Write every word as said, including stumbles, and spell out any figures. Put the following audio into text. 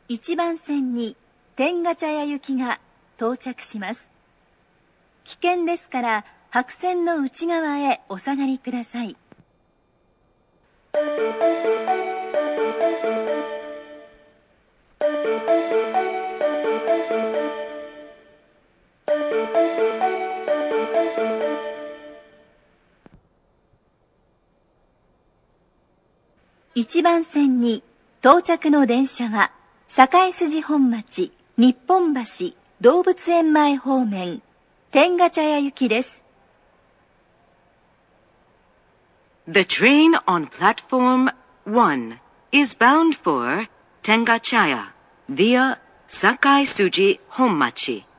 いちばん線に天下茶屋行きが到着します。危険ですから白線の内側へお下がりください。いちばん線に到着の電車は堺筋本町、日本橋、動物園前方面、天下茶屋行きです。 The train on platform one is bound for Tengachaya via Sakai Suji Honmachi.